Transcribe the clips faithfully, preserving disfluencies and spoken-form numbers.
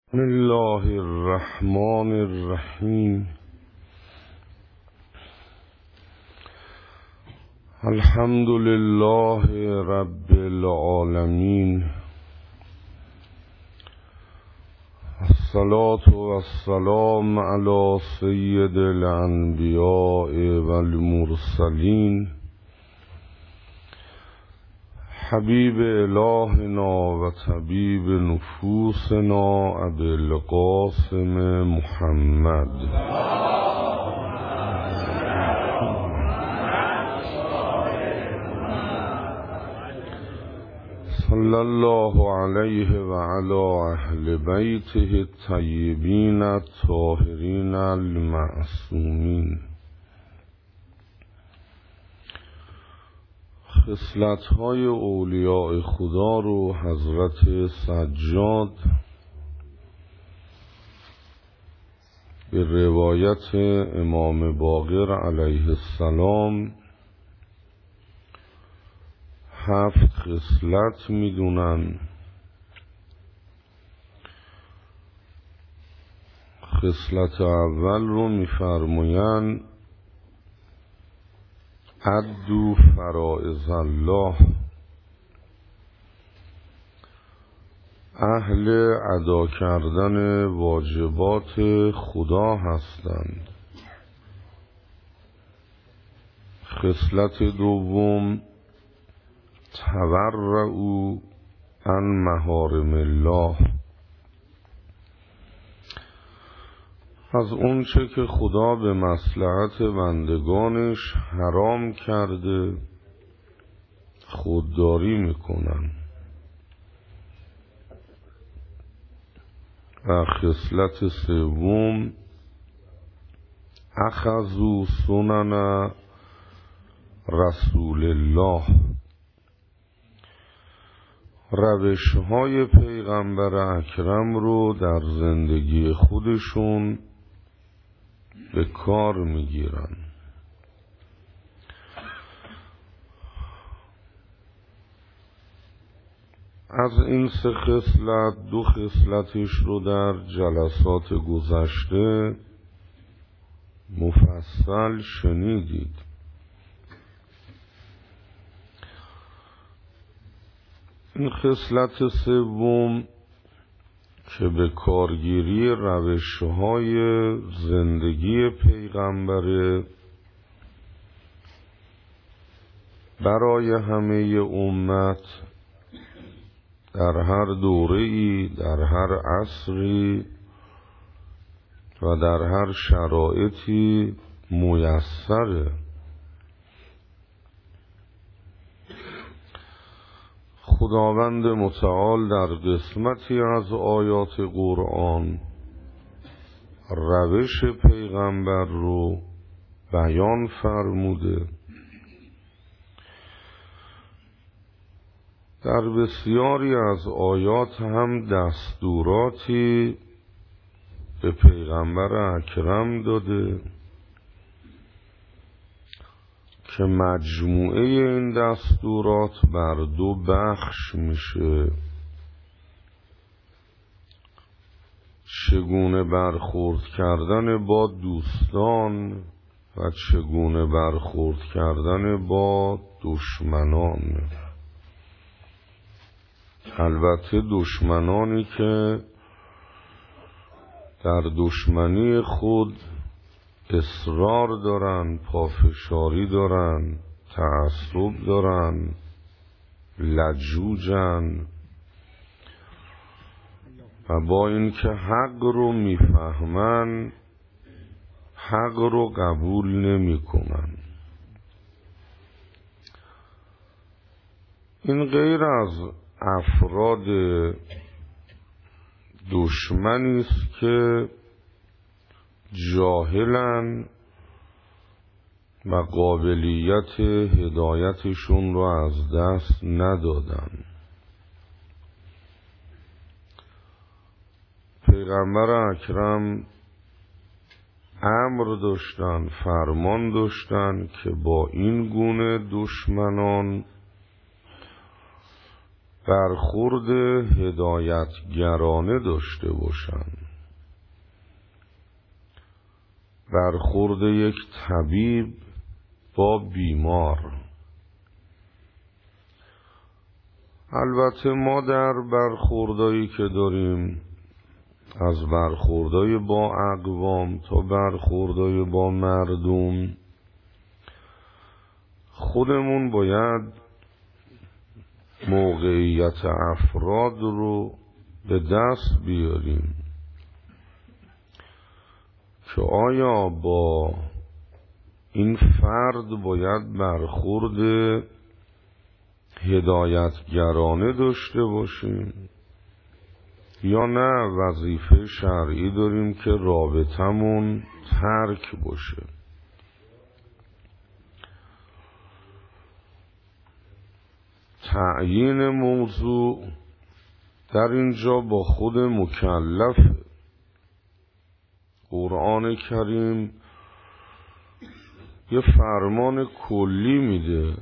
بسم الله الرحمن الرحیم. الحمد لله رب العالمین، الصلاة والسلام علی سید الانبیاء والمرسلین، حبیب الهنا و طبیب نفوسنا ابی القاسم محمد صلی الله علیه و علی اهل بیته الطیبین الطاهرین المعصومین. خصلت‌های اولیاء خدا رو حضرت سجاد به روایت امام باقر علیه السلام هفت خصلت میدونن. خصلت اول رو میفرمایند ادوا فرائض الله، اهل ادا کردن واجبات خدا هستند. خصلت دوم تورعوا عن محارم الله، از اون چه که خدا به مصلحت بندگانش حرام کرده خودداری میکنن. و خصلت سوم اخذوا سنن رسول الله، روش های پیغمبر اکرم رو در زندگی خودشون به کار میگیرن. از این سه خصلت دو خصلتش رو در جلسات گذشته مفصل شنیدید. این خصلت سوم که به کارگیری روش‌های زندگی پیغمبر برای همه امت در هر دوره‌ای، در هر عصری و در هر شرایطی میسره. خداوند متعال در قسمتی از آیات قرآن روش پیغمبر رو بیان فرموده. در بسیاری از آیات هم دستوراتی به پیغمبر اکرم داده که مجموعه این دستورات بر دو بخش میشه: چگونه برخورد کردن با دوستان و چگونه برخورد کردن با دشمنان. البته دشمنانی که در دشمنی خود اصرار دارن، پافشاری دارن، تعصب دارن، لجوجن و با اینکه حق رو میفهمن حق رو قبول نمی کنن. این غیر از افراد دشمنی است که جاهلن و قابلیت هدایتشون رو از دست ندادن. پیغمبر اکرم امر داشتن، فرمان داشتن که با این گونه دشمنان برخورد هدایتگرانه داشته باشند، برخورد یک طبیب با بیمار. البته ما در برخوردایی که داریم، از برخوردای با اقوام تا برخوردای با مردم، خودمون باید موقعیت افراد رو به دست بیاریم که آیا با این فرد باید برخورد هدایتگرانه داشته باشیم یا نه وظیفه شرعی داریم که رابطمون ترک باشه. تعیین موضوع در اینجا با خود مکلف. قرآن کریم یه فرمان کلی میده،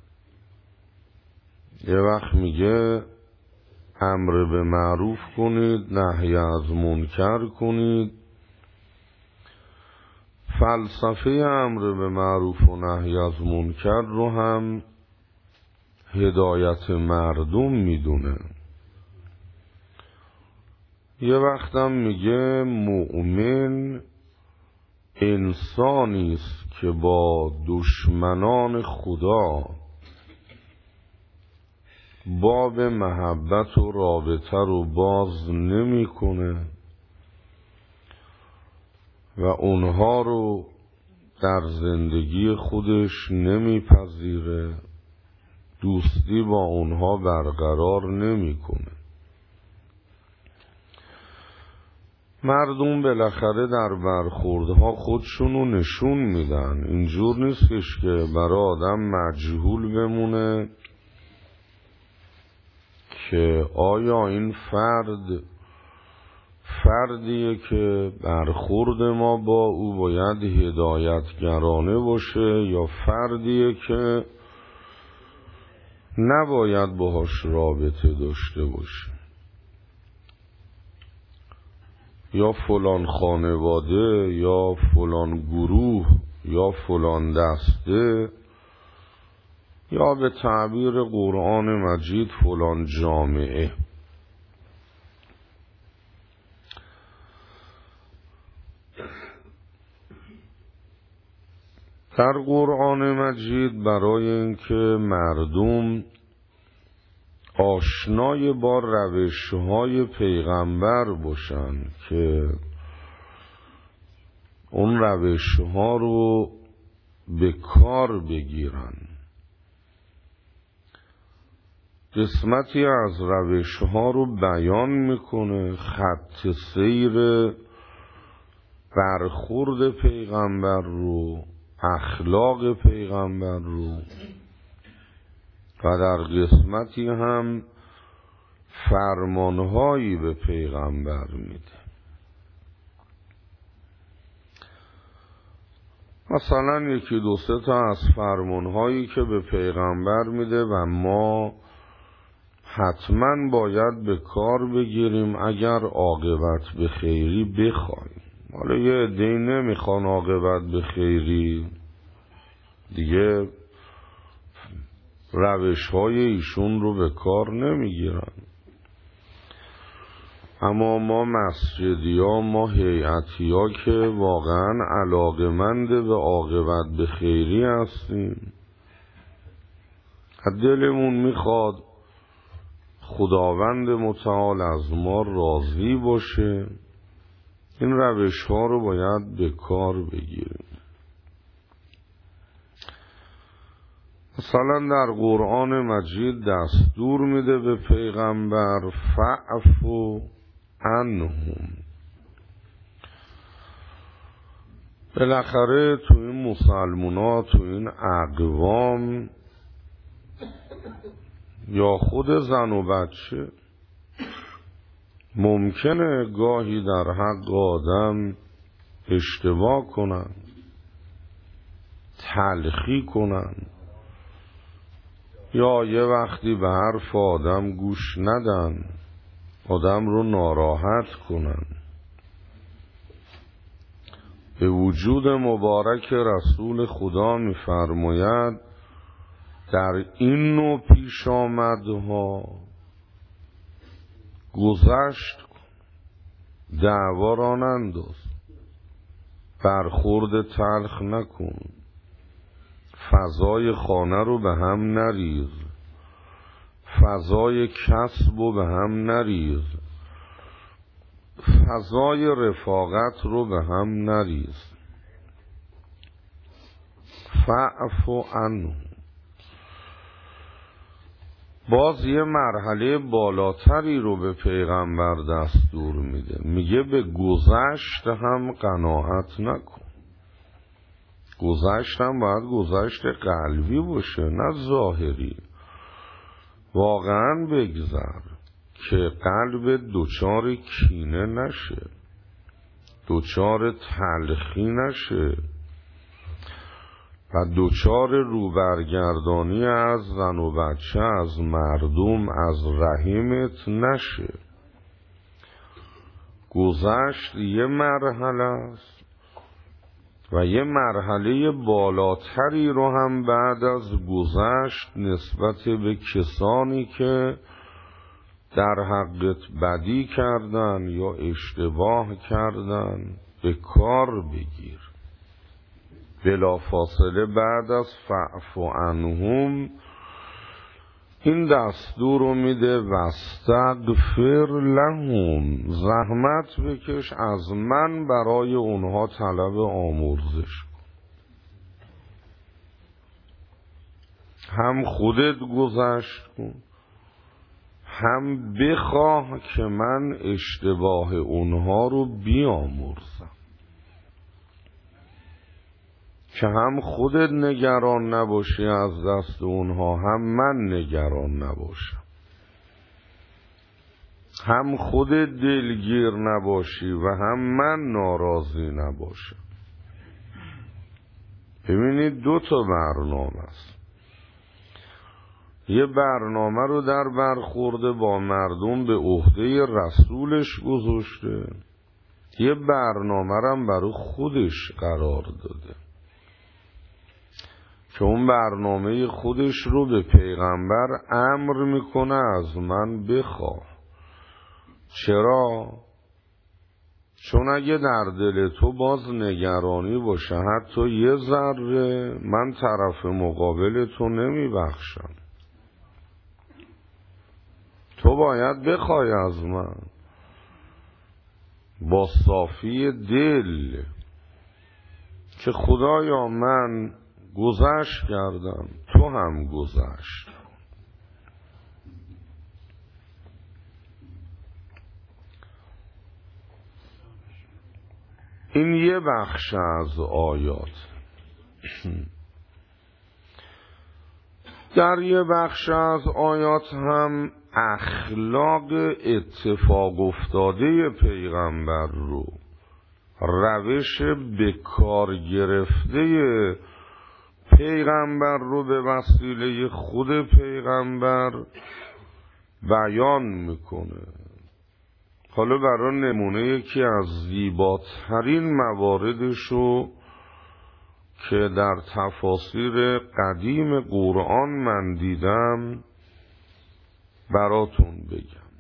یه وقت میگه امر به معروف کنید، نهی از منکر کنید. فلسفه امر به معروف و نهی از منکر رو هم هدایت مردم میدونه. یه وقتم میگه مؤمن انسانی است که با دشمنان خدا باب محبت و رابطه رو باز نمیکنه و اونها رو در زندگی خودش نمیپذیره، دوستی با اونها برقرار نمیکنه. مردم بالاخره در برخوردها خودشونو نشون میدن. اینجور نیستش که برای آدم مجهول بمونه که آیا این فرد فردیه که برخورد ما با او باید هدایتگرانه باشه یا فردیه که نباید باهاش رابطه داشته باشه، یا فلان خانواده یا فلان گروه یا فلان دسته یا به تعبیر قرآن مجید فلان جامعه. در قرآن مجید برای اینکه مردم آشنای با روش‌های پیغمبر باشن که اون روش‌ها رو به کار بگیرن، قسمتی از روش‌ها رو بیان میکنه، خط سیر برخورد پیغمبر رو، اخلاق پیغمبر رو، و در قسمتی هم فرمانهایی به پیغمبر میده. مثلا یکی دو سه تا از فرمانهایی که به پیغمبر میده و ما حتما باید به کار بگیریم اگر عاقبت به خیری بخوایم. حالا یه عده‌ای نمیخوان عاقبت به خیری، دیگه روش های ایشون رو به کار نمیگیرن. اما ما مسجدی ها، ما هیئتی ها که واقعا علاقمند به عاقبت به خیری هستیم، دلمون میخواد خداوند متعال از ما راضی باشه، این روش ها رو باید به کار بگیریم. مثلا در قرآن مجید دستور میده به پیغمبر فاعفو عنهم. بالاخره تو این مسلمونا، تو این اقوام، یا خود زن و بچه، ممکنه گاهی در حق آدم اشتباه کنن، تلخی کنن، یا یه وقتی به حرف آدم گوش ندن، آدم رو ناراحت کنن. به وجود مبارک رسول خدا می‌فرماید در این نوع پیش آمدها گذشت کن، دعوا را ننداز، برخورد تلخ نکن، فضای خانه رو به هم نریز، فضای کسب رو به هم نریز، فضای رفاقت رو به هم نریز. فاعف عنهم. باز یه مرحله بالاتری رو به پیغمبر دستور میده، میگه به گذشت هم قناعت نکن. گذشت هم باید گذشت قلبی باشه، نه ظاهری. واقعا بگذر که قلب دوچار کینه نشه، دوچار تلخی نشه و دوچار روبرگردانی از زن و بچه، از مردم، از رحمت نشه. گذشت یه مرحله است و یه مرحله بالاتری رو هم بعد از گذشت نسبت به کسانی که در حقت بدی کردن یا اشتباه کردن به کار بگیر. بلافاصله بعد از فاعف عنهم این دستور رو میده واستغفر لهم، زحمت بکش از من برای اونها طلب آمرزش کن. هم خودت گذشت کن، هم بخواه که من اشتباه اونها رو بیامرزم، که هم خودت نگران نباشی از دست اونها، هم من نگران نباشم، هم خودت دلگیر نباشی و هم من ناراضی نباشم. ببینید دو تا برنامه است. یه برنامه رو در برخورد با مردم به عهده رسولش گذاشته، یه برنامه رو هم برای خودش قرار داده که اون برنامه خودش رو به پیغمبر امر میکنه از من بخواه. چرا؟ چون اگه در دل تو باز نگرانی باشه حتی یه ذره، من طرف مقابل تو نمیبخشم. تو باید بخوای از من با صافی دل که خدایا من گذشت کردم، تو هم گذشت. این یه بخش از آیات. در یه بخش از آیات هم اخلاق اتفاق افتاده پیغمبر رو، روش به کار گرفته پیغمبر رو به وسیله خود پیغمبر بیان میکنه. حالا برای نمونه یکی از زیباترین مواردشو که در تفاسیر قدیم قرآن من دیدم براتون بگم.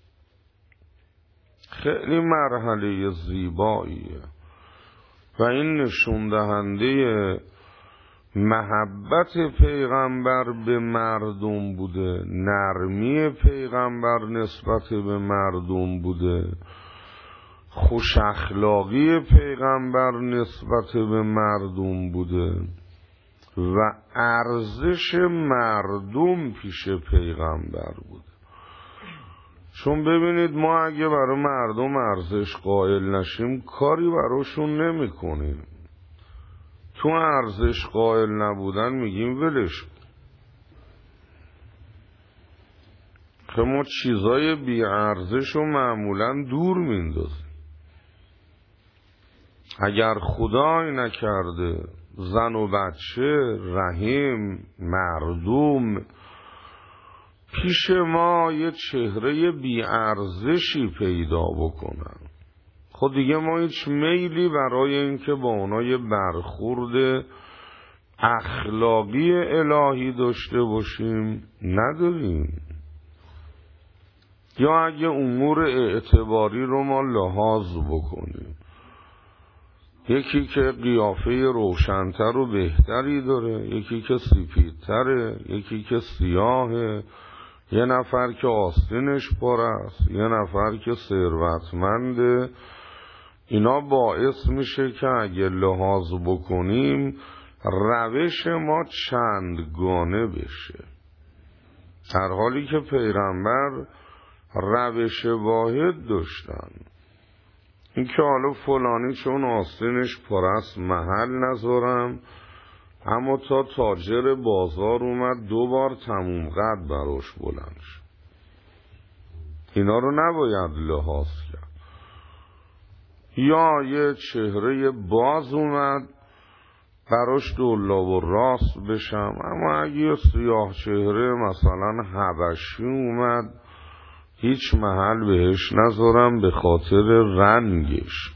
خیلی مرحله زیباییه و این نشون دهنده محبت پیغمبر به مردم بوده، نرمی پیغمبر نسبت به مردم بوده، خوش اخلاقی پیغمبر نسبت به مردم بوده و ارزش مردم پیش پیغمبر بوده. چون ببینید ما اگه برای مردم ارزش قائل نشیم کاری براشون نمی کنیم. تو ارزش قائل نبودن میگیم ولش کن. که ما چیزای بی ارزش رو معمولا دور میندازیم. اگر خدای نکرده زن و بچه، رحم، مردم، پیش ما یه چهره بی‌ارزشی پیدا بکنن. خود دیگه ما هیچ میلی برای اینکه با اونا یه برخورد اخلاقی الهی داشته باشیم نداریم. یا اگه امور اعتباری رو ما لحاظ بکنیم، یکی که قیافه روشنتر و بهتری داره، یکی که سفیدتره، یکی که سیاهه، یه نفر که آستینش پر است، یه نفر که ثروتمنده، اینا باعث میشه که اگه لحاظ بکنیم روش ما چندگانه بشه، در حالی که پیغمبر روش واحد داشتن. این که حالا فلانی چون آستینش پر است محل نذارم، اما تا تاجر بازار اومد دو بار تموم قد براش بلند شد. اینا رو نباید لحاظ کرد. یا یه چهره باز اومد براش دولا و راست بشم، اما اگه یه سیاه چهره مثلا حبشی اومد هیچ محل بهش نذارم به خاطر رنگش.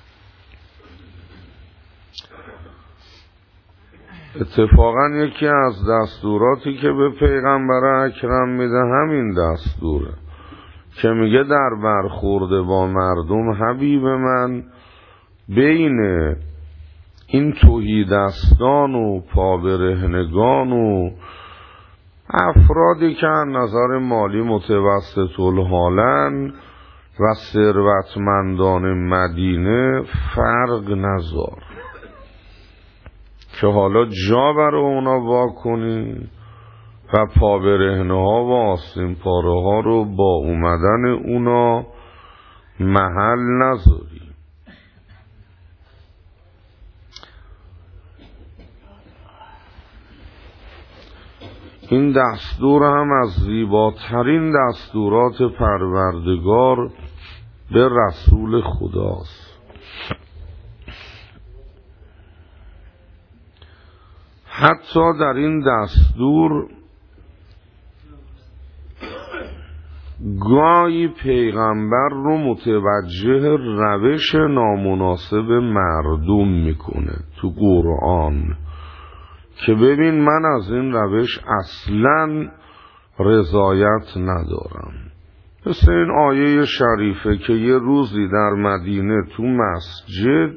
اتفاقا یکی از دستوراتی که به پیغمبر اکرم میده همین دستوره که میگه در برخورد با مردم حبیب من بین این تهیدستان و پابرهنگان و افرادی که از نظر مالی متوسط الحالن و ثروتمندان مدینه فرق نذار که حالا جا برای اونا واکنی و پابرهنه ها و آستین پاره ها رو با اومدن اونا محل نذاری. این دستور هم از زیباترین دستورات پروردگار به رسول خداست. حتی در این دستور گاهی پیغمبر رو متوجه روش نامناسب مردم میکنه تو قرآن که ببین من از این روش اصلاً رضایت ندارم. مثل این آیه شریفه که یه روزی در مدینه تو مسجد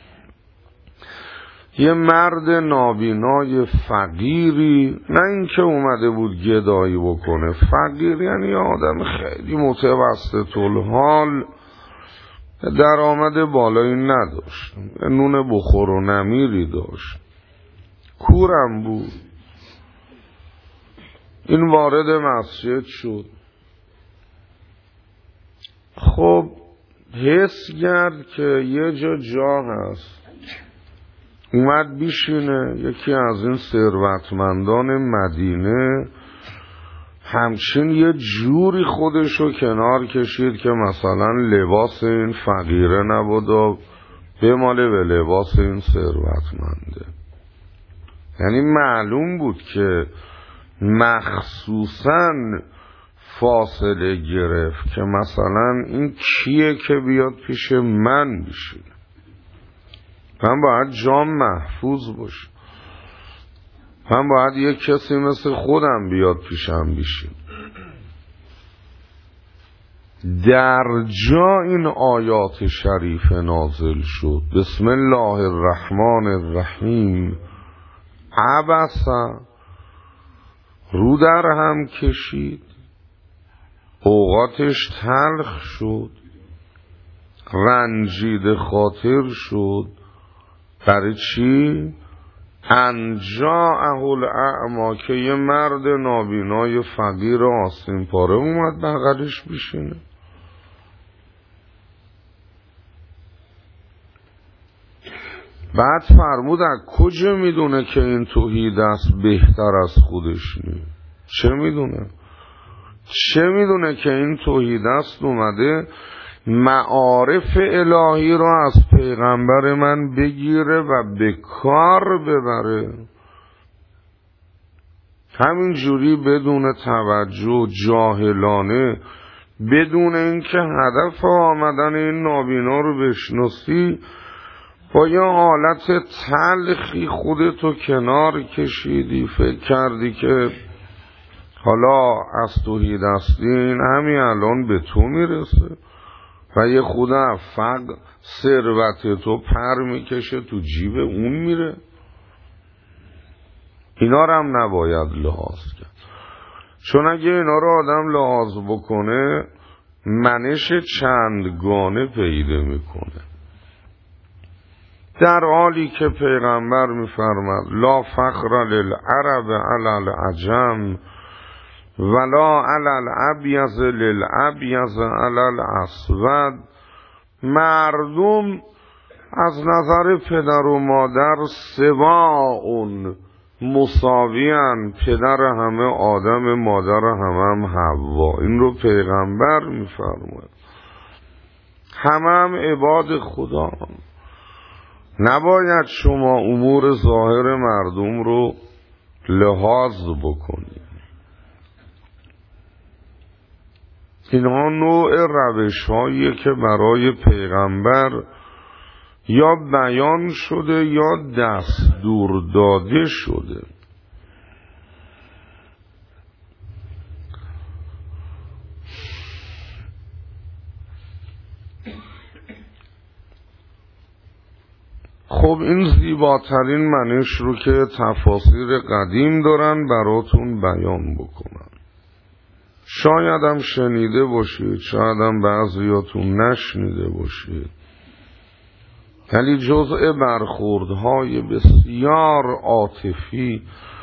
یه مرد نابینای فقیری، نه اینکه اومده بود گدایی بکنه، فقیر یعنی آدم خیلی متوسط الحال، درآمد بالایی نداشت، نون بخور و نمیری داشت، کورم بود. این وارد مسجد شد، خب حس کرد که یه جا جا هست، اومد بیشینه. یکی از این ثروتمندان مدینه همچین یه جوری خودشو کنار کشید که مثلا لباس این فقیره نبود و بماله به لباس این ثروتمنده. یعنی معلوم بود که مخصوصاً فاصله گرفت که مثلا این کیه که بیاد پیش من بشینه، من باید جام محفوظ باشه، من باید یک کسی مثل خودم بیاد پیشم بشین. در جا این آیات شریف نازل شد. بسم الله الرحمن الرحیم. عبسا، رو در هم کشید، اوقاتش تلخ شد، رنجید خاطر شد. برای چی؟ انجاءه الاعمی، که یه مرد نابینای فقیر آستین پاره اومد بغلش بشینه. بعد فرمود از کجا میدونه که این توحید است بهتر از خودش نی؟ چه میدونه؟ چه میدونه که این توحید است اومده معارف الهی را از پیغمبر من بگیره و به کار ببره. همین جوری بدون توجه، جاهلانه، بدون اینکه هدف آمدن این نابینا رو بشناسی، با یه حالت تلخی خودتو کنار کشیدی، فکر کردی که حالا از توحیدستین همین الان به تو میرسه و یه خود فقر ثروت تو پر میکشه تو جیب اون میره. اینا رو هم نباید لحاظ کرد، چون اگه اینا رو آدم لحاظ بکنه منش چندگانه پیدا میکنه. در حالی که پیغمبر میفرماد لا فخر للعرب علی العجم ولا علی الابیض للابیض علی الاسود، مردم از نظر پدر و مادر سواء مساویان، پدر همه آدم، مادر همه هم حوا. این رو پیغمبر میفرماید. همه هم عباد خدا. نباید شما امور ظاهر مردم رو لحاظ بکنید. اینها نوع روش هایی که برای پیغمبر یا بیان شده یا دستور داده شده. خب این زیباترین منش رو که تفاسیر قدیم دارن براتون بیان بکنم. شاید هم شنیده باشید، شاید هم بعضیاتون نشنیده باشید، ولی جزء برخوردهای بسیار عاطفی،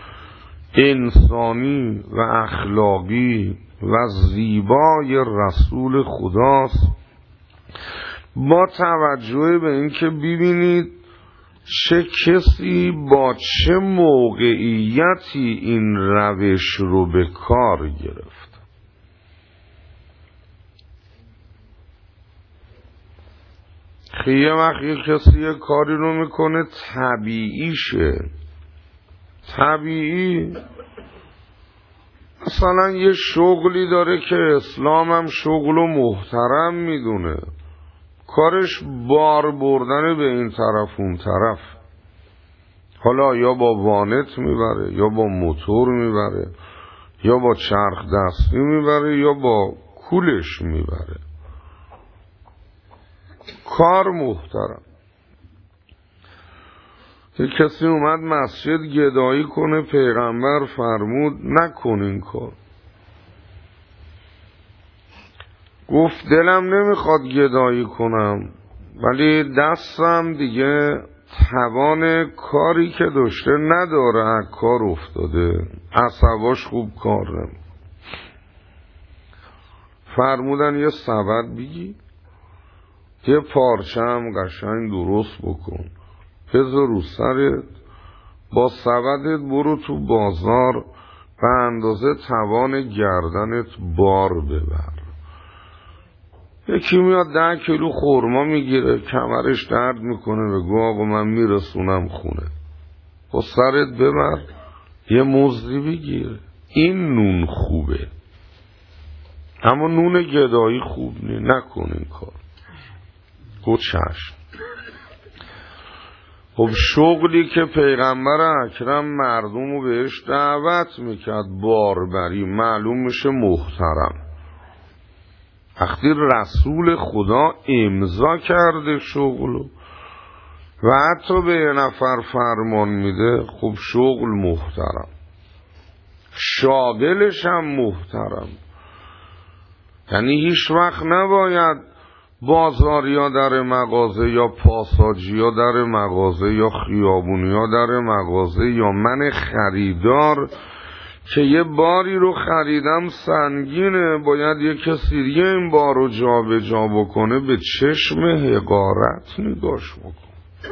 انسانی و اخلاقی و زیبای رسول خداست، با توجه به اینکه ببینید چه کسی با چه موقعیتی این روش رو به کار گرفت. یه وقت یه کسی یه کاری رو میکنه طبیعیشه، طبیعی، مثلا یه شغلی داره که اسلام هم شغل و محترم میدونه، کارش بار بردن به این طرف اون طرف، حالا یا با وانت میبره یا با موتور میبره یا با چرخ دستی میبره یا با کولش میبره، کار محترم. یه کسی اومد مسجد گدایی کنه، پیغمبر فرمود نکن این کار. گفت دلم نمیخواد گدایی کنم ولی دستم دیگه توان کاری که داشته نداره، از کار افتاده، عصباش خوب کار نمیکنه. فرمودن یه سبد بگی، یه پارچه هم قشنگ درست بکن، بذار رو سرت، با سبدت برو تو بازار به اندازه توان گردنت بار ببر. یکی میاد ده کیلو خورما میگیره، کمرش درد میکنه، بگو آقا من میرسونم خونه، با سرت ببر یه مزدی بگیر. این نون خوبه، اما نون گدایی خوب نی، نکن این کار. گفت چشم. خب شغلی که پیغمبر اکرم مردم رو بهش دعوت میکرد باربری، معلوم میشه محترم. وقتی رسول خدا امضا کرده شغلو و حتی به یه نفر فرمان میده، خب شغل محترم، شاغلش هم محترم. یعنی هیچ وقت نباید بازاریا در مغازه یا پاساجیا در مغازه یا خیابونیا در مغازه یا من خریدار که یه باری رو خریدم سنگینه، باید یه کسی دیگه این بار رو جا به جا بکنه، به چشم حقارت نگاش بکن.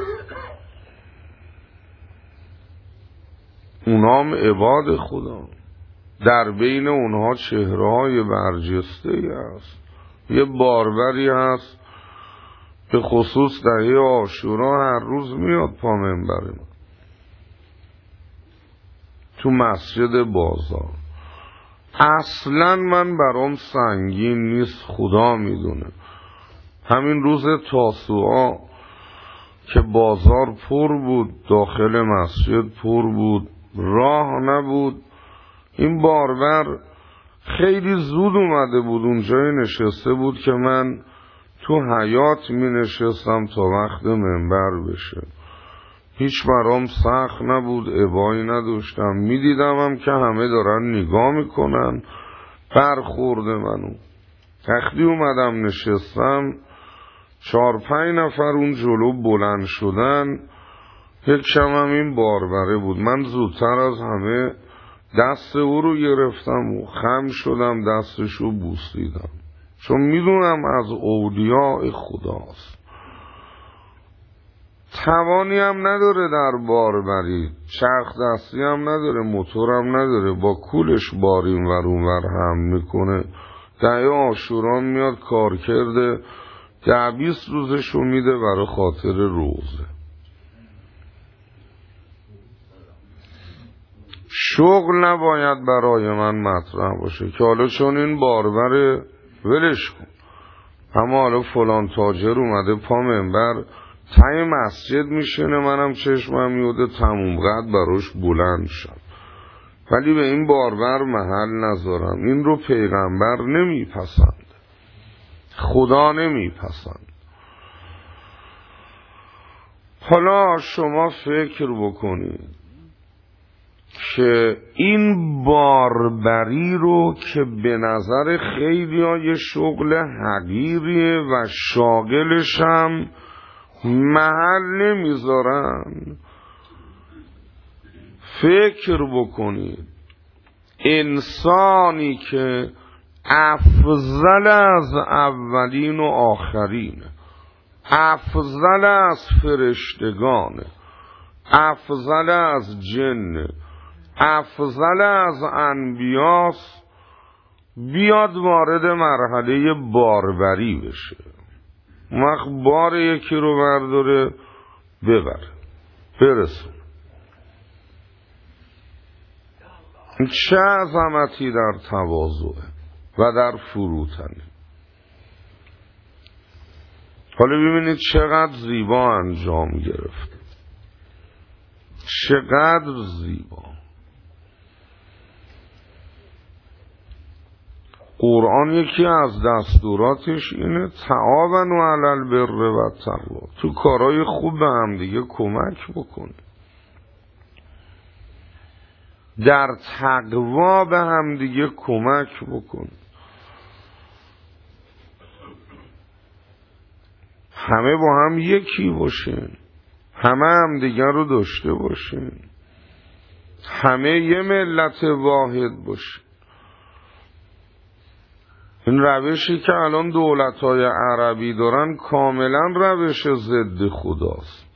اونام عباد خدا، در بین اونها چهره‌های برجسته‌ای هست. یه باربری هست به خصوص دهه عاشورا هر روز میاد پا منبر ما، تو مسجد بازار. اصلا من برام سنگین نیست، خدا میدونه. همین روز تاسوعا که بازار پر بود، داخل مسجد پر بود، راه نبود، این باربر خیلی زود اومده بود اونجای نشسته بود که من تو حیاط می نشستم تا وقت منبر بشه. هیچ برام سخت نبود، ابایی نداشتم، می دیدمم که همه دارن نگاه میکنن. برخورد منو وقتی اومدم نشستم، چار پنج نفر اون جلو بلند شدن، یک کمم این باربره بود. من زودتر از همه دست او رو گرفتم و خم شدم، دستشو بوسیدم، چون میدونم از اولیاء خداست. توانی هم نداره در باربری، چرخ دستی هم نداره، موتورم نداره، با کولش باریم ور اون ور هم میکنه. ده عاشورا میاد کار کرده، ده بیست روزشو میده برای خاطر روزه. شغل نباید برای من مطرح باشه که حالا چون این باربر ولش کن، اما حالا فلان تاجر اومده پا منبر تای مسجد میشینه، منم چشمم میوده تموم قد براش بلند شد، ولی به این باربر محل نذارم. این رو پیغمبر نمیپسند، خدا نمیپسند. حالا شما فکر بکنید که این باربری رو که به نظر خیلی های شغل حقیریه و شاغلش هم محل نمیذارن، فکر بکنید انسانی که افضل از اولین و آخرین، افضل از فرشتگان، افضل از جن، افضل از انبیاس، بیاد وارد مرحله باربری بشه. وقت بار یکی رو برداره ببره برسون. چه عظمتی در تواضعه و در فروتنی. حالا ببینید چقدر زیبا انجام گرفت، چقدر زیبا. قرآن یکی از دستوراتش اینه تعاونوا علی البر و التقوی، تو کارهای خوب به هم دیگه کمک بکنید، در تقوا به هم دیگه کمک بکنید، همه با هم یکی باشین، همه هم دیگر رو داشته باشین، همه یه ملت واحد باشین. این روشی که الان دولت‌های عربی دارن کاملا روش ضد خداست.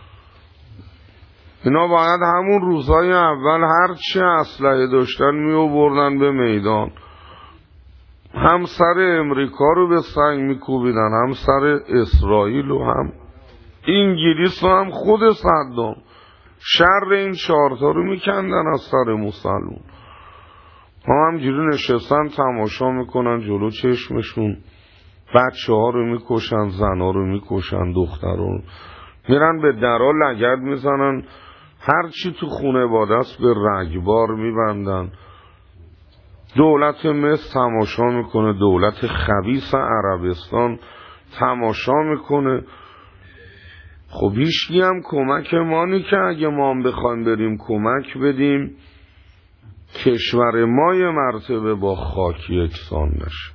اینا باید همون روزهای اول هر چه اسلحه داشتن می آوردن به میدان، هم سر امریکا رو به سنگ می کوبیدن، هم سر اسرائیل و هم انگلیس و هم خود صدام. شر این چهارتا رو می کندن از سر مسلمون. ما همجوری نشستن تماشا میکنن جلو چشمشون، بچه ها رو میکشن، زن ها رو میکشن، دختر رو میرن به درها لگد میزنن، هرچی تو خونه بادست به رگبار میبندن. دولت مصر تماشا میکنه، دولت خبیث عربستان تماشا میکنه. خب هیچکی هم کمک مانی که اگه ما هم بخوایم بریم کمک بدیم کشور ما یه مرتبه با خاک یکسان نشه.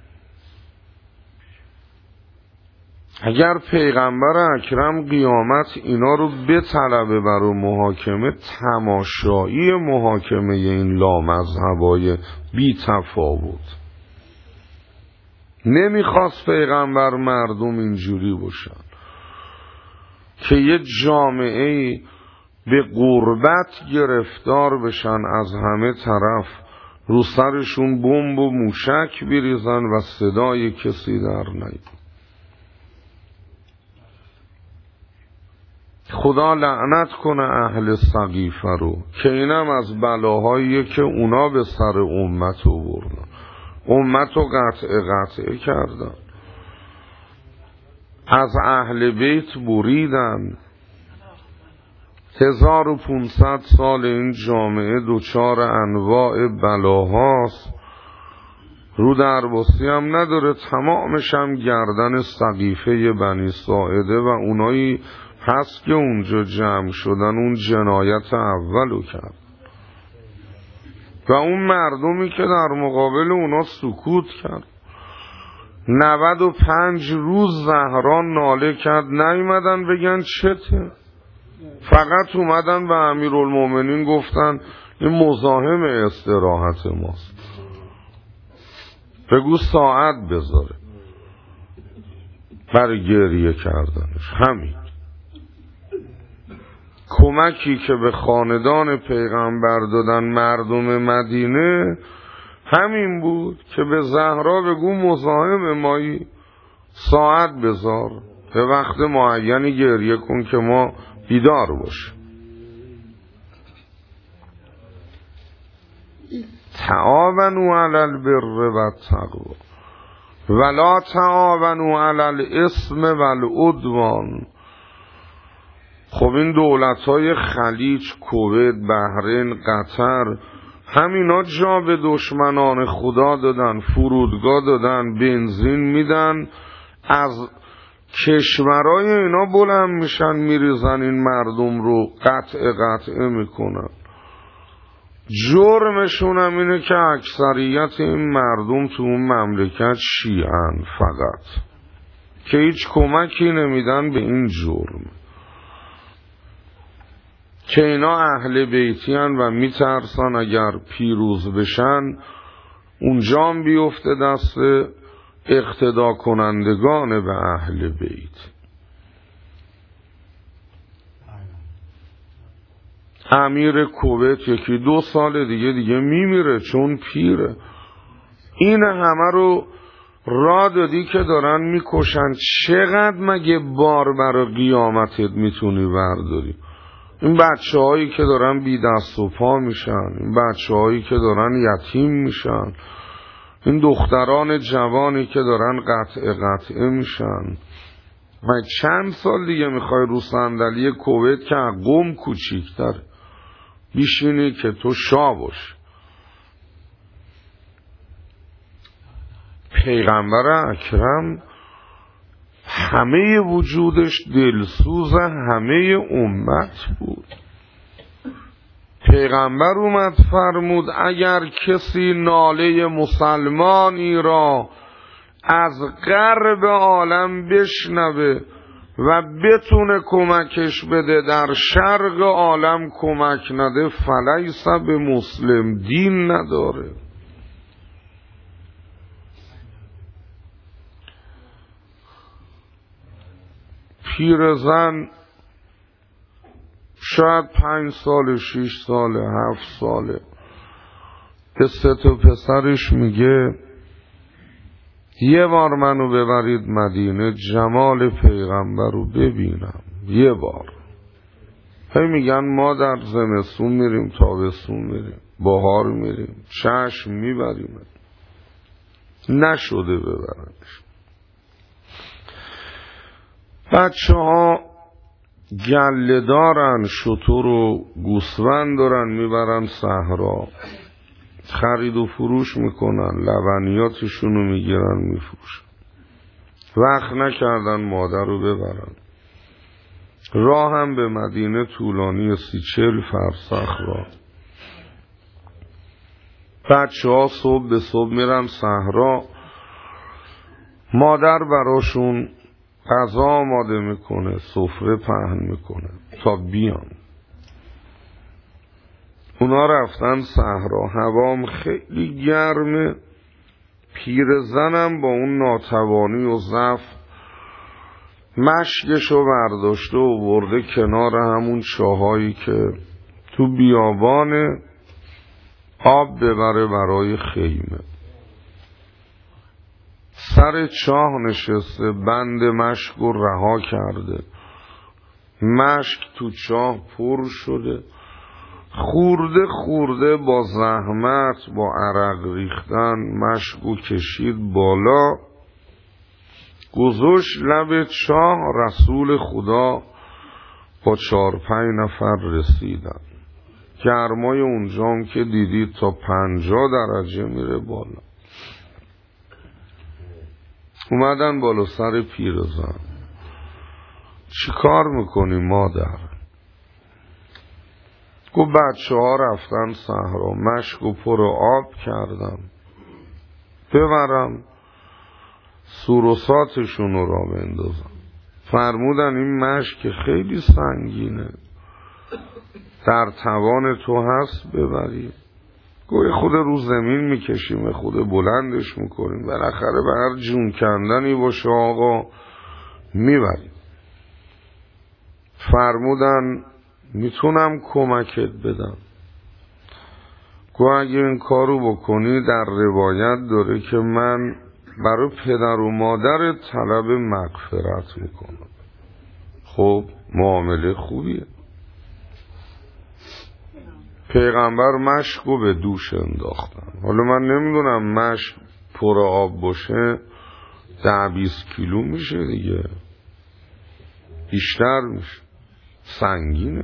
اگر پیغمبر اکرم قیامت اینا رو بطلبه برای محاکمه، تماشایی محاکمه این لامذهبای بی تفاوت. نمیخواست پیغمبر مردم اینجوری باشن که یه جامعه به غربت گرفتار بشن، از همه طرف رو سرشون بمب و موشک بریزن و صدای کسی در نیاد. خدا لعنت کنه اهل سقیفه رو که اینم از بلاهاییه که اونا به سر امت آوردن، امت رو قطع قطع کردن، از اهل بیت بریدن. هزار و پونصد سال این جامعه دوچار انواع بلاهاست، رو درباسی هم نداره، تمامش هم گردن سقیفه بنی ساعده و اونایی هست که اونجا جمع شدن اون جنایت اولو کرد و اون مردمی که در مقابل اونا سکوت کرد. نود و پنج روز زهرا ناله کرد، نیومدن بگن چته، فقط اومدن به امیرالمومنین گفتن این مزاحم استراحت ماست، بگو ساعت بذاره برای گریه کردنش. همین کمکی که به خاندان پیغمبر دادن مردم مدینه همین بود که به زهرا بگو مزاحم مایی، ساعت بذار، به وقت معینی گریه کن که ما بیدار باشیم. تعاونوا علی البر و التقوی ولا تعاونوا علی الاثم و العدوان. خب این دولت‌های خلیج، کویت، بحرین، قطر، همینا جا به دشمنان خدا دادن، فرودگاه دادن، بنزین میدن، از کشورهای اینا بلند میشن میریزن این مردم رو قطع قطع میکنن. جرمشون هم اینه که اکثریت این مردم تو اون مملکت شیعن فقط، که هیچ کمکی نمیدن به این جرم، که اینا اهل بیتی هن و میترسن اگر پیروز بشن اونجا هم بیفته دست اقتدا کنندگان به اهل بیت. امیر کویت یکی دو سال دیگه دیگه میمیره چون پیره. این همه رو را دادی که دارن میکشن، چقدر مگه بار برای قیامتت میتونی برداری؟ این بچه هایی که دارن بی دست و پا میشن، این بچه هایی که دارن یتیم میشن، این دختران جوانی که دارن قطع قطعه میشن. و چند سال دیگه میخوای رو صندلی کویت که قم کوچیکتر بیشینی که تو شاه باش؟ پیغمبر اکرم همه وجودش دلسوز همه امت بود. پیغمبر اومد فرمود اگر کسی ناله مسلمانی را از غرب عالم بشنوه و بتونه کمکش بده، در شرق عالم کمک نده، فلیس به مسلم، دین نداره. پیرزن شاید پنج سال، شیش سال، هفت ساله، به سه تا پسرش میگه یه بار منو ببرید مدینه جمال پیغمبر رو ببینم، یه بار. هی میگن ما در زمستون میریم، تابستون میریم، بهار میریم، چشم میبریم، نشده ببرنش. بچه ها گله دارن، شتر و گوسفند دارن، میبرن صحرا، خرید و فروش میکنن، لبنیاتشونو میگیرن میفروشن. وقت نکردن مادر رو ببرن. راه هم به مدینه طولانی، سی چل فرسخ راه. بچه ها صبح به صبح میرن صحرا، مادر براشون غذا آماده میکنه، سفره پهن میکنه تا بیان. اونا رفتن صحرا، هوام خیلی گرمه، پیرزنم با اون ناتوانی و ضعف مشکشو برداشته و برده کنار همون چاهایی که تو بیابانه آب ببره برای خیمه. سر چاه نشسته، بند مشک رو رها کرده، مشک تو چاه پر شده، خورده خورده با زحمت با عرق ریختن مشکو کشید بالا، گذاشت لب چاه. رسول خدا با چار پنج نفر رسیدن. گرمای اونجام که دیدید تا پنجاه درجه میره بالا. اومدن بالا سر پیرزن. چی کار میکنی مادر؟ گفت بچه ها رفتن صحرا، مشک و پر آب کردم، ببرم سوروساتشون رو را بندازم. فرمودن این مشک خیلی سنگینه، در توان تو هست ببریم؟ گوی خود رو زمین میکشیم، خود بلندش میکنیم، بالاخره به هر جون کندنی باشه آقا میبریم. فرمودن میتونم کمکت بدم. گو اگه این کارو بکنی در روایت داره که من برای پدر و مادر طلب مغفرت میکنم. خب معامله خوبیه. پیغمبر مشکو به دوش انداختن. حالا من نمیدونم مشک پر آب باشه ده بیست کیلو میشه دیگه، بیشتر میشه، سنگینه.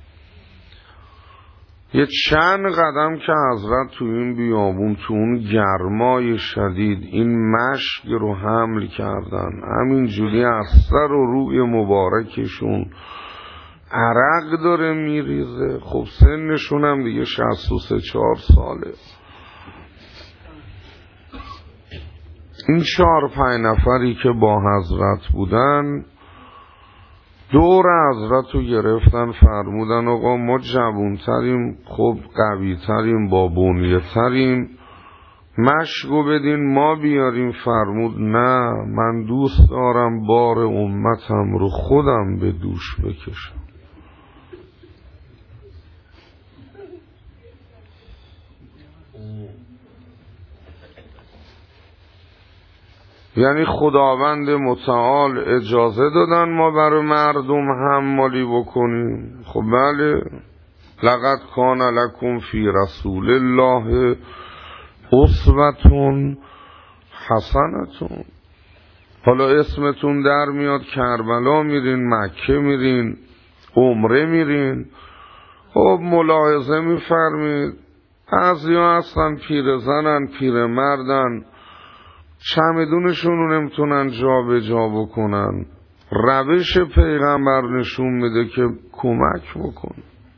یه چند قدم که حضرت تو این بیابون تو اون گرمای شدید این مشک رو حمل کردن، همینجوری از سر و روی مبارکشون عرق داره میریزه. خب سنشون هم دیگه شصت و سه چهار ساله. این چهار پنج نفری که با حضرت بودن دور حضرت رو گرفتن، فرمودن آقا ما جوونتریم، خب قویتریم، با بنیه‌تریم، مشکو بدین ما بیاریم. فرمود نه، من دوست دارم بار امتم رو خودم به دوش بکشم. یعنی خداوند متعال اجازه دادن ما برای مردم حمالی بکنیم. خب بله، لقد کان لکم فی رسول الله اسوة حسنة. حالا اسمتون در میاد کربلا میرین، مکه میرین، عمره میرین، خب ملاحظه میفرمید بعضیا هستن پیرزنن پیرمردن چمدونشون رو نمیتونن جا به جا بکنن. روش پیغمبر نشون میده که کمک بکن.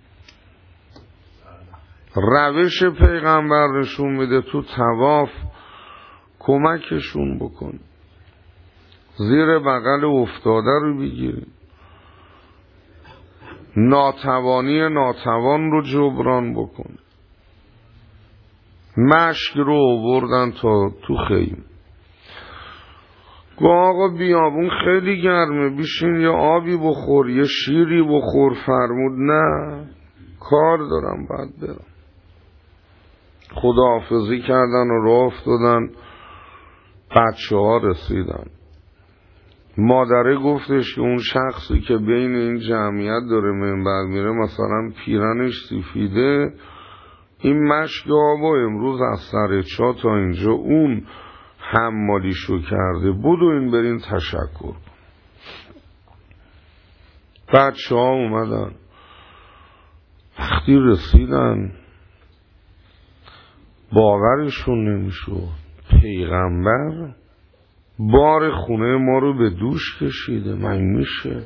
روش پیغمبر نشون میده تو طواف کمکشون بکن، زیر بغل افتاده رو بگیری، ناتوانی ناتوان رو جبران بکن. مشک رو آوردن تا تو خیم. گو آقا بیابون خیلی گرمه، بیشین یه آبی بخور، یه شیری بخور. فرمود نه، کار دارم باید برم. خداحافظی کردن و راه افتادن. بچه ها رسیدن. مادره گفتش که اون شخصی که بین این جمعیت داره منبر میره مثلا پیرنش سفیده، این مشک آبا امروز از سر چا تا اینجا اون حمالیشو کرده، بودو این برین تشکر. بچه ها اومدن. وقتی رسیدن باورشون نمیشد پیغمبر بار خونه ما رو به دوش کشیده. من میشه؟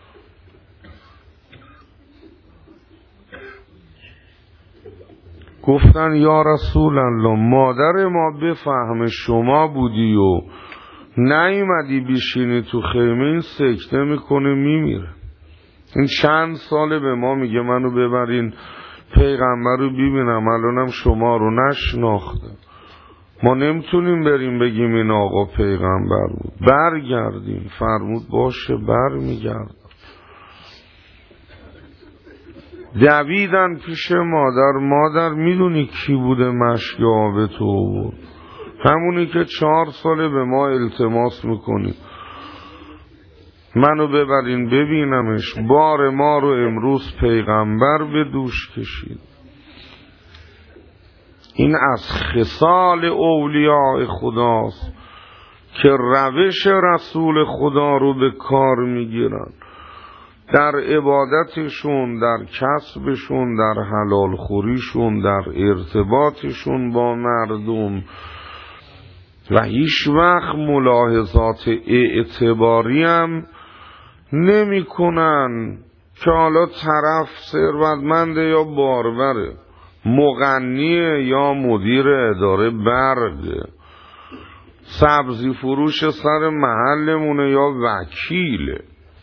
گفتن یا رسول الله مادر ما بفهم شما بودی و نیومدی بیشینی تو خیمه، این سکته میکنه میمیره. این چند ساله به ما میگه منو ببرین پیغمبر رو ببینم، الانم شما رو نشناخته. ما نمیتونیم بریم بگیم این آقا پیغمبر بود، برگردیم. فرمود باشه برمیگردم. دویدن پیش مادر. مادر میدونی کی بوده مشک آب تو بود؟ همونی که چهار ساله به ما التماس میکنی. منو ببرین ببینمش. بار ما رو امروز پیغمبر به دوش کشید. این از خصال اولیاء خداست که روش رسول خدا رو به کار میگیرن در عبادتشون، در کسبشون، در حلال خوریشون، در ارتباطشون با مردم، و هیچ وقت ملاحظات اعتباری هم نمی کنن که حالا طرف ثروتمنده یا باربره، مغنیه یا مدیر اداره برقه، سبزی فروش سر محلمونه یا وکیله.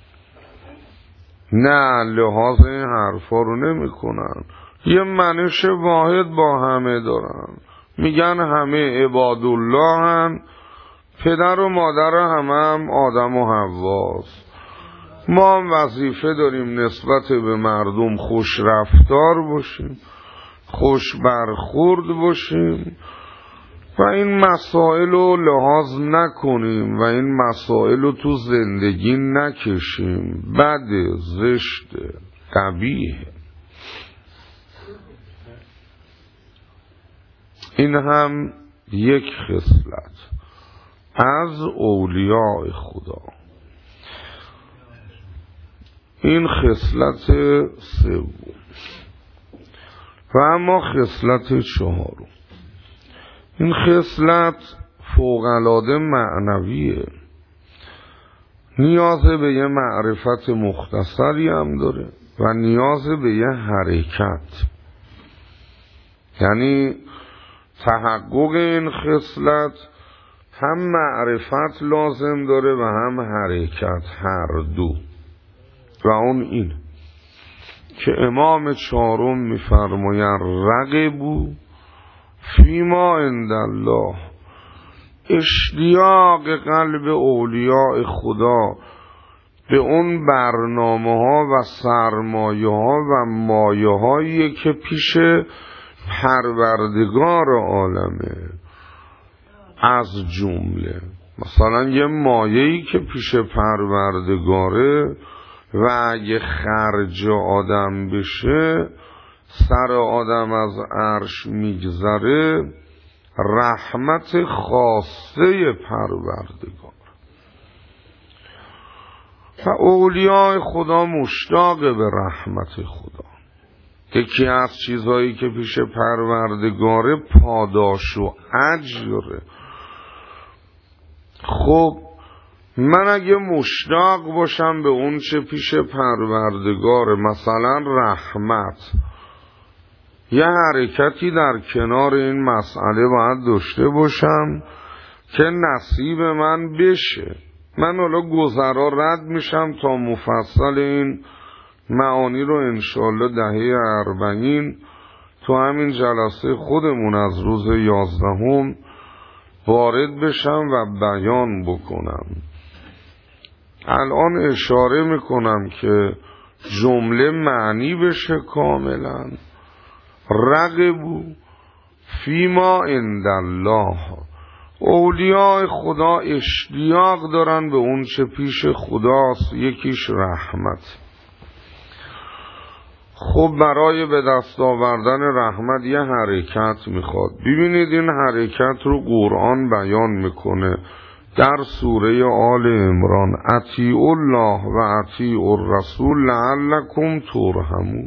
نه، لحاظ این حرفا رو نمی کنن. یه منش واحد با همه دارن، میگن همه عبادالله هن، پدر و مادر همه هم آدم و حواست. ما هم وظیفه داریم نسبت به مردم خوش رفتار باشیم، خوش برخورد باشیم و این مسائل رو لحاظ نکنیم و این مسائل رو تو زندگی نکشیم. بده، زشته، قبیحه. این هم یک خصلت از اولیاء خدا. این خصلت سوم. و اما خصلت چهارم، این خصلت فوق‌العاده معنویه، نیاز به یه معرفت مختصری هم داره و نیاز به یه حرکت. یعنی تحقق این خصلت هم معرفت لازم داره و هم حرکت، هر دو. و اون این که امام چهارم میفرماید رغبوا فیما عند الله، اشتیاق قلب اولیاء خدا به اون برنامه ها و سرمایه ها و مایه هایی که پیش پروردگار عالمه. از جمله مثلا یه مایه‌ای که پیش پروردگاره و اگه خرج آدم بشه سر آدم از عرش میگذره، رحمت خاصه پروردگار. و اولیاء خدا مشتاق به رحمت خدا. یکی از چیزهایی که پیش پروردگار پاداش و اجره. خب من اگه مشتاق باشم به اون چه پیش پروردگار، مثلا رحمت، یه حرکتی در کنار این مسئله باید داشته باشم که نصیب من بشه. من حالا گذرا رد میشم تا مفصل این معانی رو انشالله دهه اربعین تو همین جلسه خودمون از روز یازدهم وارد بشم و بیان بکنم. الان اشاره میکنم که جمله معنی بشه کاملا. رغبوا فیما عند الله، اولیاء خدا اشتیاق دارن به اون چه پیش خداست، یکیش رحمت. خب برای به دست آوردن رحمت یه حرکت میخواد. ببینید این حرکت رو قرآن بیان میکنه در سوره آل عمران: اطیعوا الله و اطیعوا الرسول لعلکم ترحمون.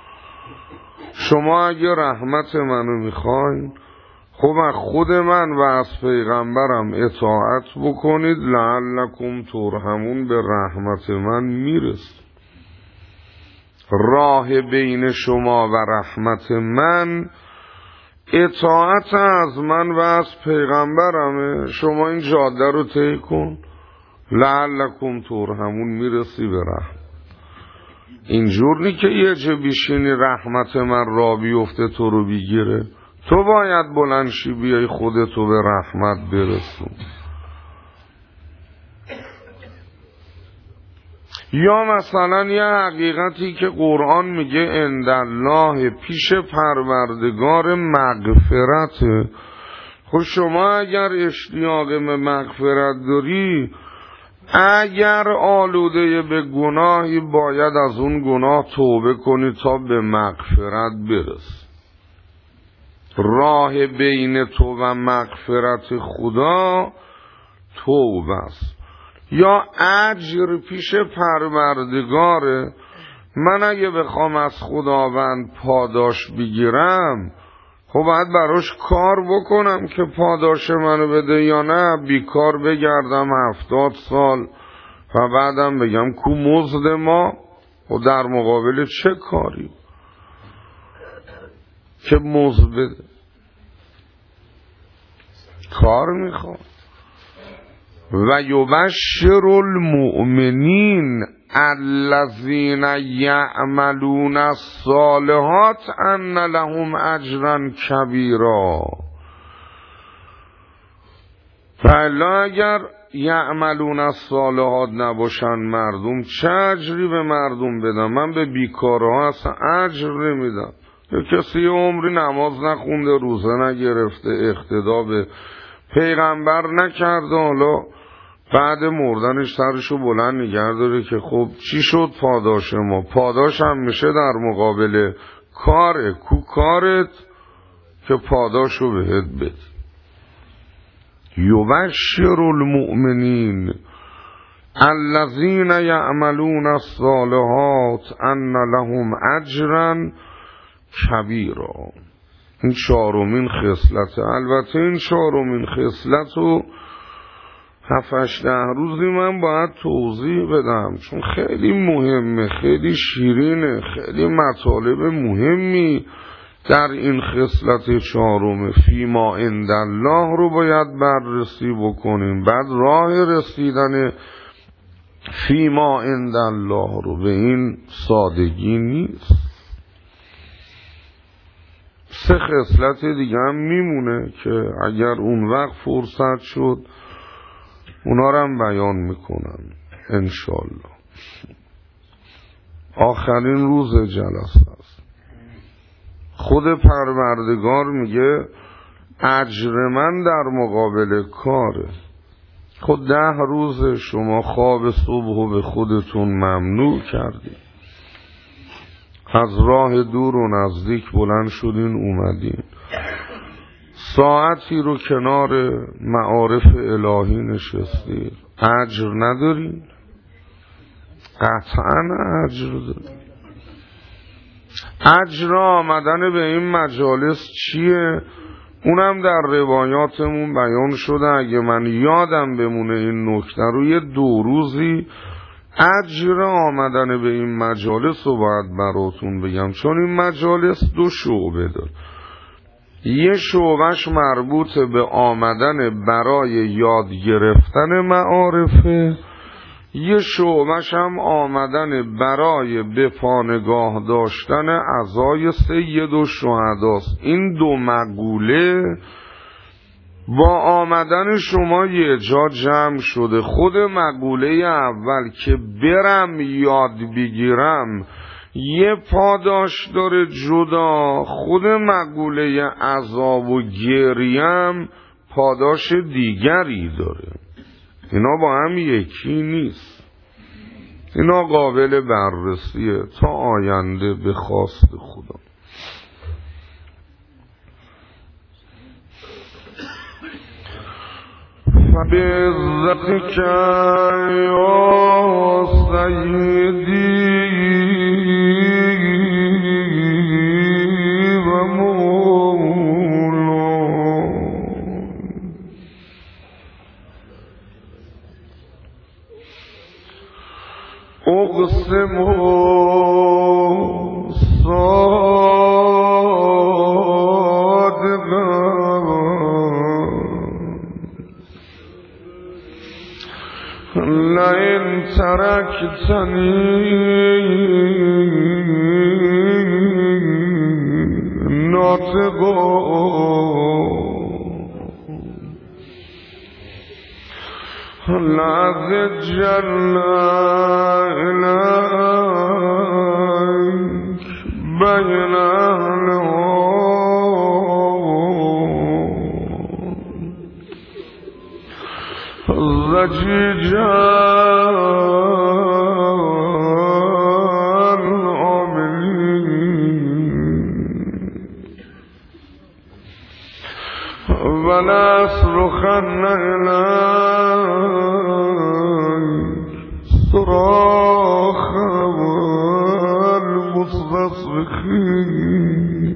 شما اگه رحمت منو میخواین، خب از خود من و از پیغمبرم اطاعت بکنید، لعلکم ترحمون، به رحمت من میرسید. راه بین شما و رحمت من اطاعت از من و از پیغمبرمه. شما این جاده رو طی کن، لعلکم ترحمون، میرسی به رحمت. اینجور نی که یه جا بیشینی رحمت من را بیفته تو رو بگیره. تو باید بلندشی بیای خودتو به رحمت برسون. یا مثلا یه حقیقتی که قرآن میگه عند الله، پیش پروردگار مغفرته. خب شما اگر اشتیاق به مغفرت داری، اگر آلوده به گناهی باید از اون گناه توبه کنی تا به مغفرت برس. راه بین تو و مغفرت خدا توبه است یا اجر پیش پروردگاره. من اگه بخوام از خداوند پاداش بگیرم خب باید براش کار بکنم که پاداش منو بده، یا نه بیکار بگردم هفتاد سال و بعدم بگم کو مزد ما و در مقابل چه کاری که مزد بده. کار میخواد. و یبشر المؤمنین الذین یعملون الصالحات ان لهم اجرا کبیرا. فلا اگر یعملون الصالحات نباشن مردم، چه اجری به مردم بدم؟ من به بیکارها اصلا اجر نمیدم. یه کسی عمری نماز نخونده، روزه نگرفته، اقتدا به پیغمبر نکرده، حالا بعد مردنش سرشو بلند نگه داره که خب چی شد پاداش ما؟ پاداش هم میشه در مقابل کاره. کو کارت که پاداشو بهت بده. یبشر المؤمنین الذین یعملون الصالحات ان لهم اجرا کبیرا. این چهارمین خصلت. البته این چهارمین خصلت رو هفتش ده روزی من باید توضیح بدم، چون خیلی مهمه، خیلی شیرینه، خیلی مطالب مهمی در این خصلت چهارم فیما عند الله رو باید بررسی بکنیم. بعد راه رسیدن فیما عند الله رو به این سادگی نیست. سه خصلت دیگه هم میمونه که اگر اون وقت فرصت شد اونا رو هم بیان میکنم انشالله. آخرین روز جلسه است. خود پروردگار میگه اجر من در مقابل کاره. خود ده روز شما خواب صبح رو به خودتون ممنوع کردید، از راه دور و نزدیک بلند شدین اومدین، ساعتی رو کنار معارف الهی نشستید، اجر ندارین؟ قطعا اجر دارین. اجر آمدن به این مجالس چیه؟ اونم در روایاتمون بیان شده. اگه من یادم بمونه این نکته رو، یه دو روزی اجر آمدن به این مجالس رو باید براتون بگم، چون این مجالس دو شعبه داره. یه شعبهش مربوط به آمدن برای یاد گرفتن معارفه، یه شعبهش هم آمدن برای به پانگاه داشتن عزای سید و شهداست. این دو مقوله با آمدن شما یه جا جمع شده. خود مقوله اول که برم یاد بگیرم یه پاداش داره جدا، خود مقوله عذاب و گریم پاداش دیگری داره. اینا با هم یکی نیست. اینا قابل بررسیه تا آینده به خواست خدا. فبعزتك یا سیدی و مولا اقسم لئن ترکتنی ناطقا لأزجن إلیک بین اهلها زجیجا مستصرخين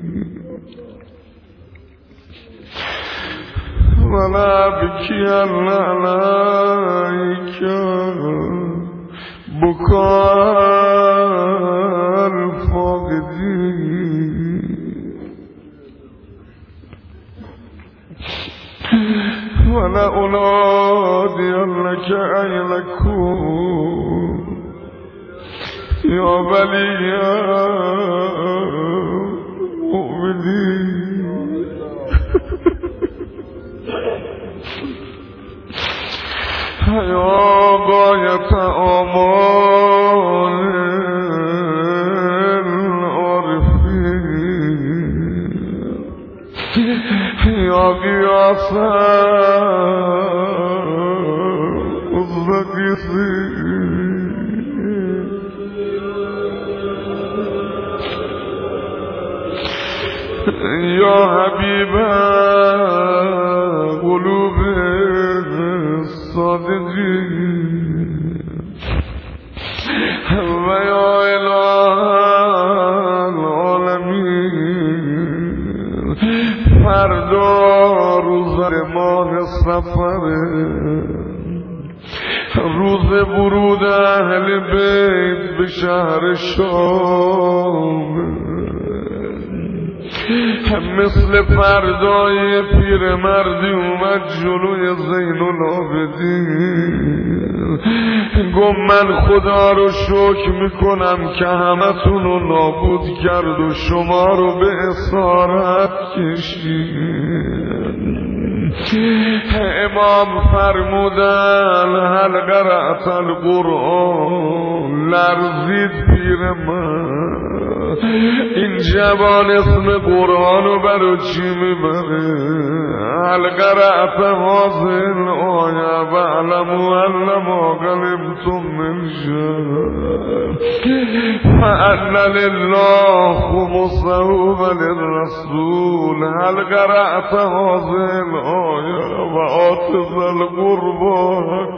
ولا بكي عليك بكاء الفاقدين ولا أنادينك أين كن يا ولي المؤمنين يا غاية آمال العارفين يا غياث الزكيسين يا حبيب قلوب الصادقين ويا إله العالمين فردا روز ماه سفر روز ورود اهل بیت به شهر شام مثل فردای پیر مردی اومد جلوی زین العابدین گفت من خدا رو شکر میکنم که همتون رو نابود کرد و شما رو به اسارت کشید. امام فرمودن هل قرأت القرآن لرزید پیر من این جوان اسم قرآن رو برای چی میبره؟ هل قرأت هذه الآیه واعلموا انما غنمتم من شیء فأن لله خمسه وللرسول هل قرأت هذه الآیه وآت ذا القربى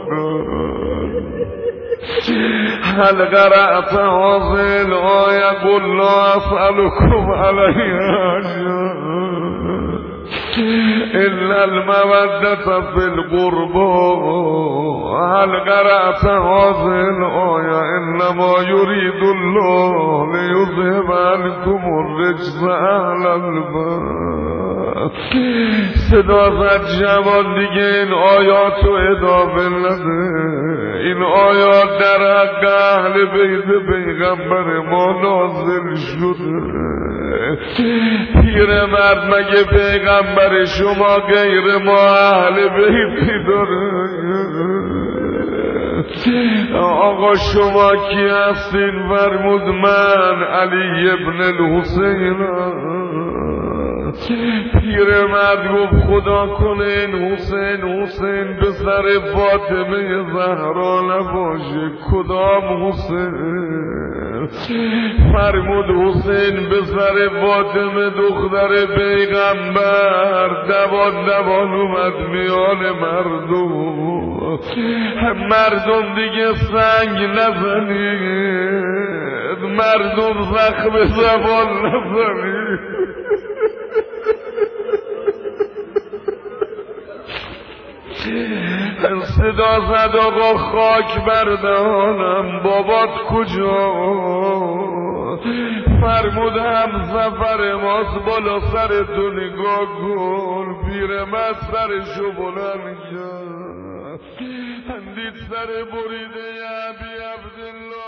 هل قرأت هذه الآية قل لا أسألكم عليه أجرا إلا المودة في القربى هل قرأت هذه الآية إنما يريد الله ليذهب عنكم الرجس أهل البيت صدا زد جوان دیگه این آیات رو ادامه نده این آیات در حق اهل بیت پیغمبر ما نازل شده پیر مرد مگه پیغمبر شما غیر ما اهل بیتی داره آقا شما کی هستین فرمود من علی ابن الحسین پیر مرد گفت خدا کنه این حسین حسین به سر فاطمه زهرا نباشه کدام حسین فرمود حسین به سر فاطمه دختر پیغمبر دوان دوان اومد میان مردم مردم دیگه سنگ نزنید مردم زخم زبان نزنید صدا زد آقا خاک بردانم بابات کجا فرمودم سفر ماست بالا سر تو نگاه کن پیرمرد سرشو بلند کرد دید سر بریده ابی عبدالله